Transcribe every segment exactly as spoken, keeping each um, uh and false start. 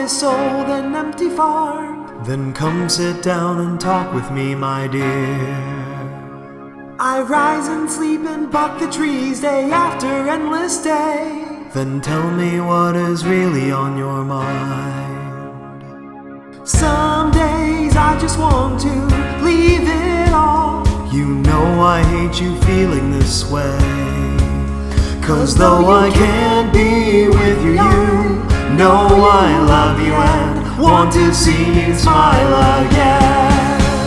this old and empty farm. Then come sit down and talk with me, my dear. I rise and sleep and buck the trees day after endless day. Then tell me what is really on your mind. Some days I just want to leave it all. You know I hate you feeling this way. Cause though I can't be with you, you know I love you and want to see you smile again.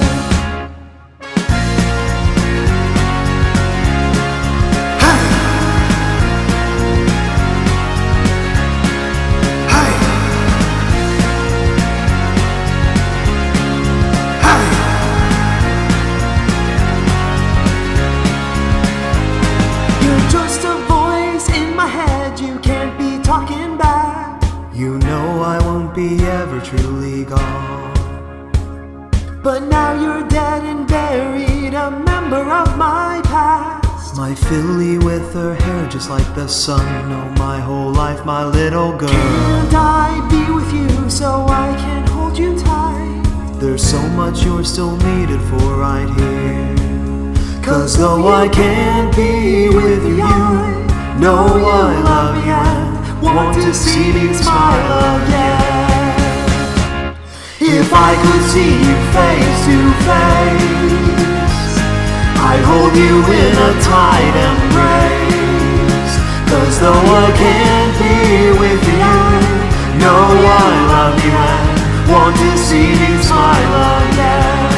Just a voice in my head, you can't be talking back. You know I won't be ever truly gone. But now you're dead and buried, a member of my past. My filly with her hair just like the sun. Oh, my whole life, my little girl. Can't I be with you so I can hold you tight? There's so much you're still needed for right here. Cause though I can't be with you, you know I love you and want to see you smile again. If I could see you face to face, I'd hold you in a tight embrace. Cause though I can't be with you, know I love you and want to see you smile again.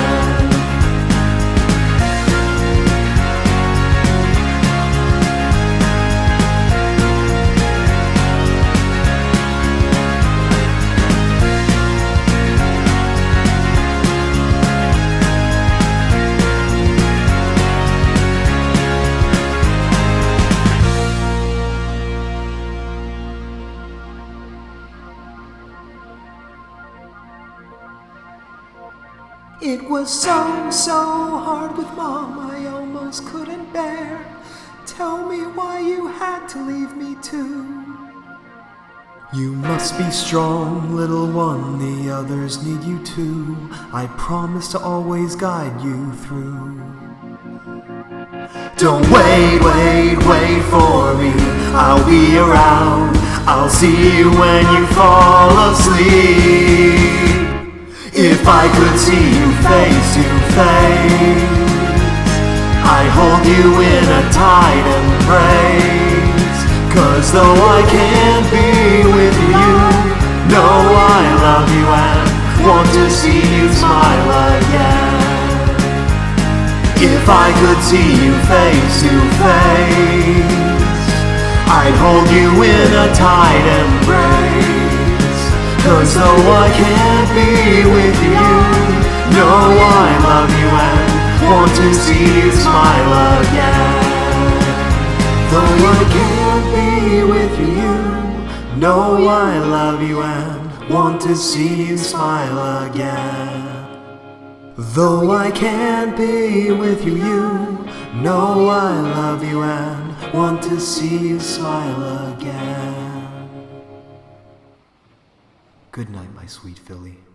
It was so, so hard with Mom, I almost couldn't bear. Tell me why you had to leave me too. You must be strong, little one, the others need you too. I promise to always guide you through. Don't wait, wait, wait for me, I'll be around. I'll see you when you fall asleep. If I could see you face to face, I'd hold you in a tight embrace. Cause though I can't be with you, know I love you and want to see you smile again. If I could see you face to face, I'd hold you in a tight embrace. Cause though I can't be with you, know I love you and want to see you smile again. Though I can't be with you, know I love you and want to see you smile again. Though I can't be with you, you know I love you and want to see you smile again. Good night, my sweet filly.